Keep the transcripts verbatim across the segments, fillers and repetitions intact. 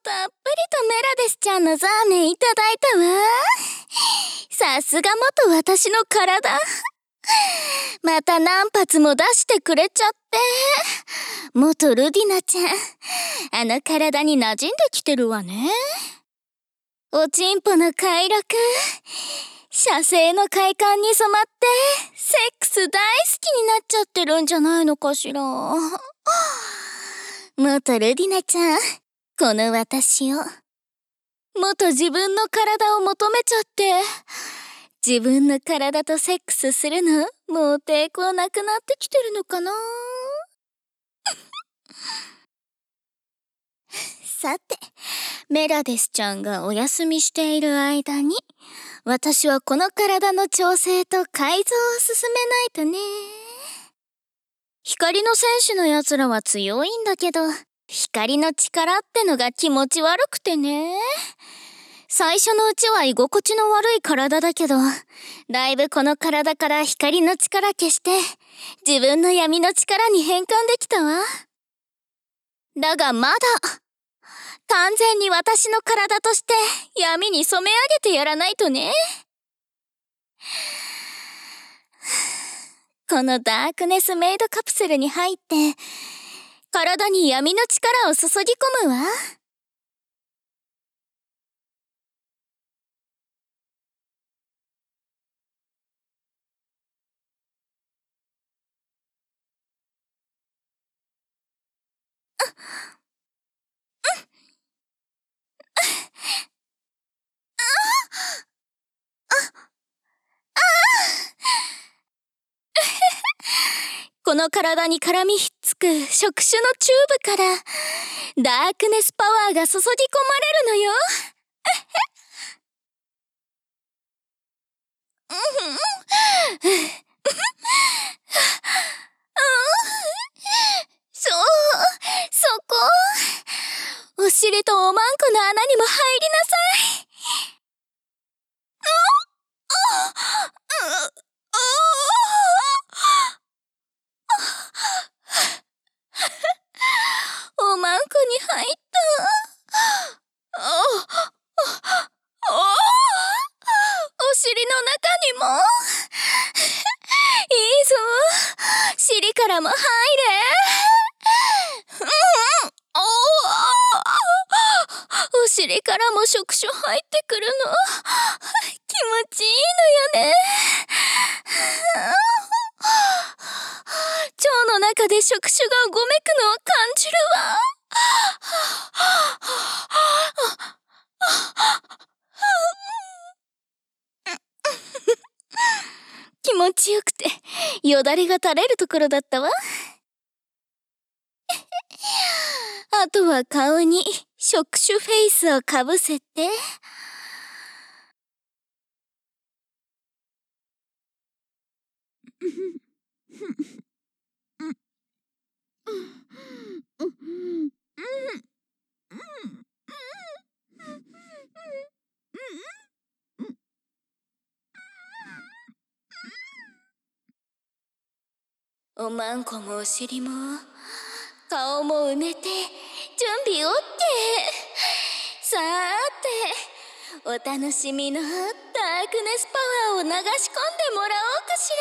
たっぷりとメラデスちゃんのザーメンいただいたわ。さすが元私の体。また何発も出してくれちゃって。元ルディナちゃん、あの体に馴染んできてるわね。おちんぽの快楽、射精の快感に染まってセックス大好きになっちゃってるんじゃないのかしら。元ルディナちゃん、この私をもっと自分の体を求めちゃって、自分の体とセックスするのもう抵抗なくなってきてるのかな。さて、メラデスちゃんがお休みしている間に、私はこの体の調整と改造を進めないとね。光の戦士のやつらは強いんだけど、光の力ってのが気持ち悪くてね。最初のうちは居心地の悪い体だけど、だいぶこの体から光の力消して、自分の闇の力に変換できたわ。だがまだ、完全に私の体として闇に染め上げてやらないとね。このダークネスメイドカプセルに入って、体に闇の力を注ぎ込むわ。この体に絡みひっつく触手のチューブからダークネスパワーが注ぎ込まれるのよ。そう、そこ。お尻とおまんこの穴にも入りなさい。おまんこに入った。お尻の中にも。いいぞ。尻からも入れ。うん、お尻からも触手入ってくるの。気持ちいいのよね。腸の中で触手がうごめくのを感じるわ。気持ちよくてよだれが垂れるところだったわ。あとは顔に触手フェイスをかぶせて。おまんこもお尻も顔も埋めて準備 オーケー。 さーて、お楽しみのダークネスパワーを流し込んでもらおうかし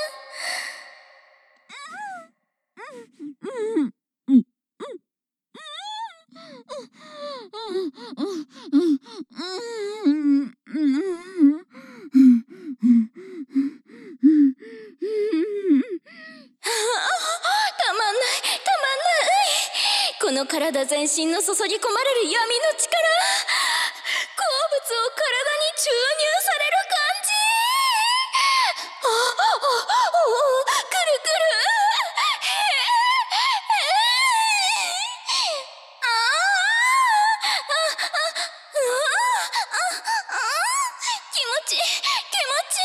ら。たまんない、たまんない。この体全身の注ぎ込まれる闇の力、鉱物を体に注入される感じ。ああ、お、くるくる。ああ、気持ちいい、気持ちい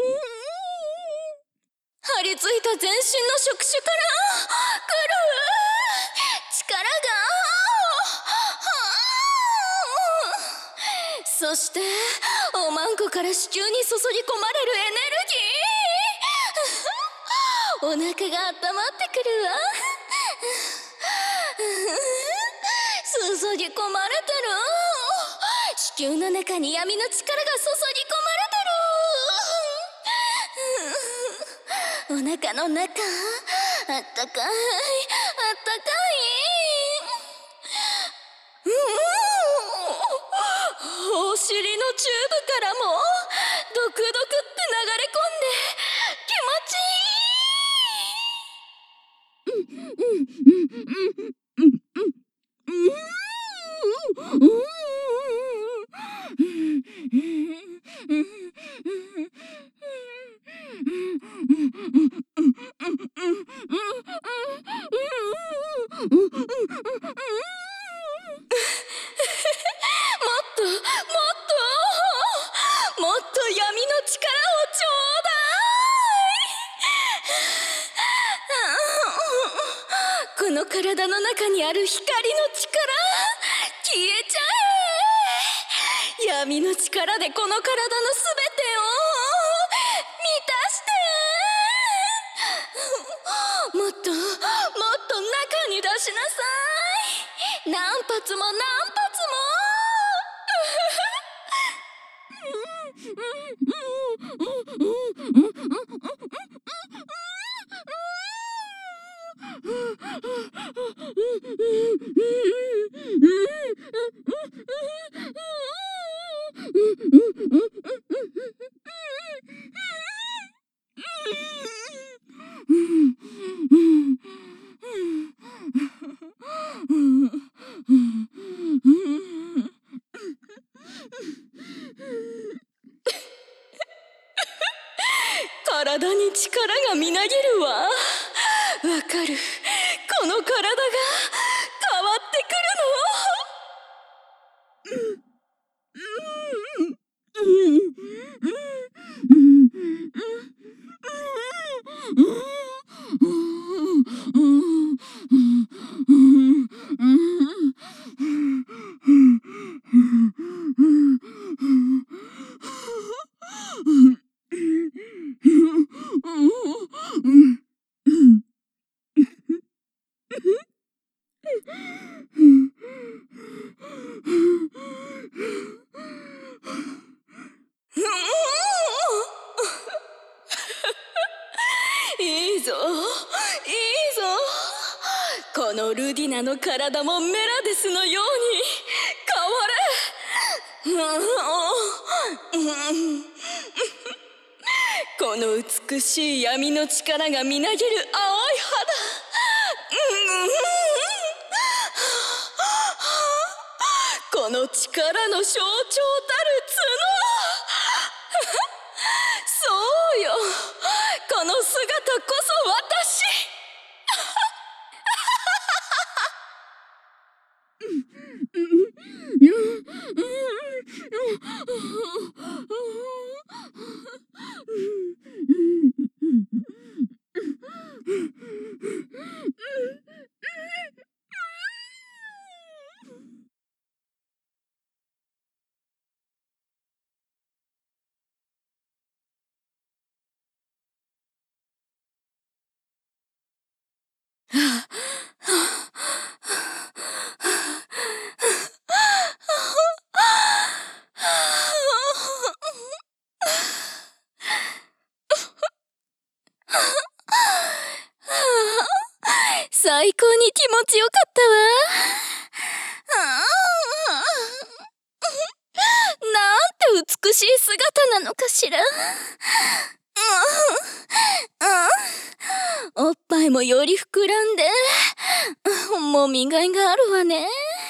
張り付いた全身の触手から来る。 力がそしておまんこから子宮に注ぎ込まれるエネルギーお腹が温まってくるわ注ぎ込まれてる子宮の中に闇の力が注ぎ込まれてるお腹の中あったかいあったかいお尻のチューブからもドクドクって流れ込んで気持ちこの体の中にある光の力消えちゃえ闇の力でこの体のすべてを満たしてもっともっと中に出しなさい何発も何発も体に力がみなぎるわ。わかる。この体が変わってくるの。いいぞ、いいぞ。このルディナの体もメラデスのように変われ。この美しい闇の力がみなぎる青い肌。この力の象徴たる角。そうよ、この姿こそ私。最高に気持ちよかったわ。なんて美しい姿なのかしら。おっぱいもより膨らんでもみがいがあるわね。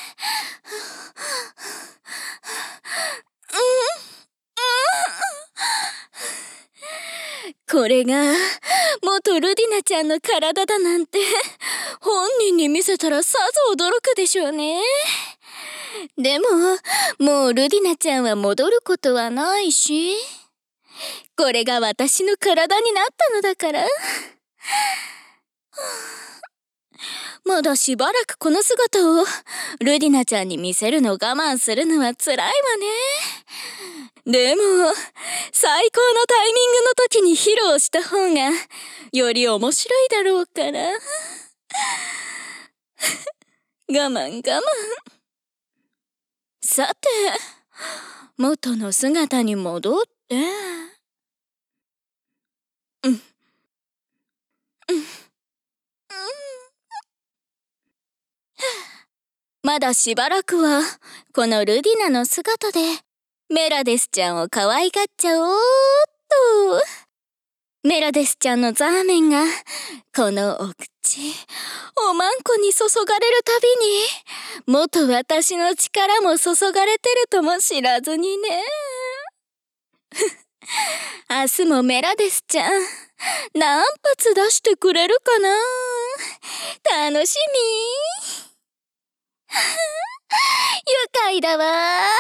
これが元ルディナちゃんの体だなんて本人に見せたらさぞ驚くでしょうね。でももうルディナちゃんは戻ることはないし、これが私の体になったのだから。 まだしばらくこの姿をルディナちゃんに見せるの我慢するのは辛いわね。でも最高のタイミングの時に披露した方がより面白いだろうから。我慢我慢。さて、元の姿に戻って。うん。うん。うん。まだしばらくはこのルディナの姿でメラデスちゃんを可愛がっちゃおうっと。メラデスちゃんのザーメンがこのお口おまんこに注がれるたびにもっと私の力も注がれてるとも知らずにね。明日もメラデスちゃん何発出してくれるかな。楽しみ。愉快だわ。